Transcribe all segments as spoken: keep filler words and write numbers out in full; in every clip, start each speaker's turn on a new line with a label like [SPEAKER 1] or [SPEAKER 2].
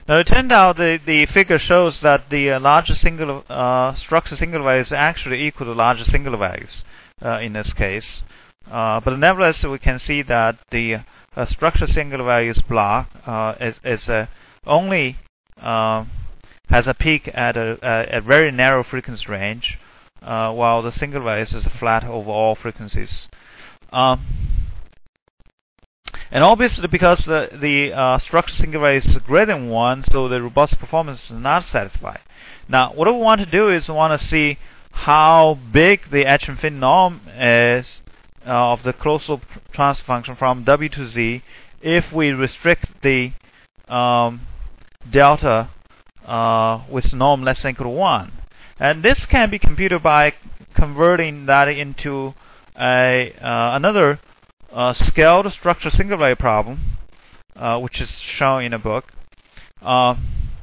[SPEAKER 1] Now it turned out the, the figure shows that the uh, larger singular uh, structure singular value is actually equal to larger singular values uh, in this case. Uh, but nevertheless, we can see that the uh, structure singular values block uh, is, is uh, only uh, has a peak at a, a, a very narrow frequency range, uh, while the singular values is flat over all frequencies. Um, And obviously, because the, the uh, structure singular value is greater than one, so the robust performance is not satisfied. Now, what we want to do is we want to see how big the H infinity norm is uh, of the closed loop transfer function from W to Z if we restrict the um, delta uh, with norm less than or equal to one. And this can be computed by converting that into a uh, another Uh, scaled structure singular value problem, uh, which is shown in a book. Uh,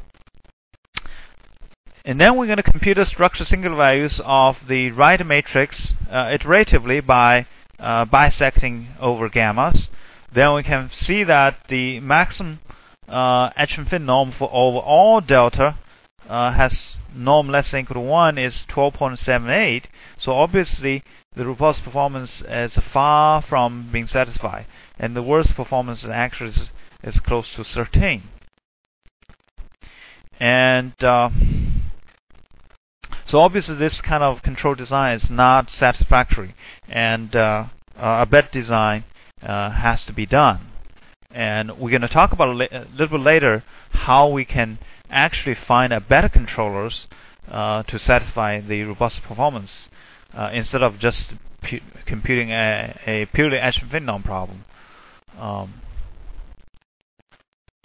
[SPEAKER 1] and then we're going to compute the structure singular values of the right matrix uh, iteratively by uh, bisecting over gammas. Then we can see that the maximum uh, H infinity norm for over all delta uh, has norm less than or equal to one is twelve point seven eight. So obviously, the robust performance is far from being satisfied, and the worst performance actually is, is close to thirteen. And uh, so obviously this kind of control design is not satisfactory, and uh, uh, a better design uh, has to be done. And we're going to talk about a, li- a little bit later how we can actually find a better controllers uh, to satisfy the robust performance. Uh, instead of just pu- computing a, a purely H infinity norm problem. Um,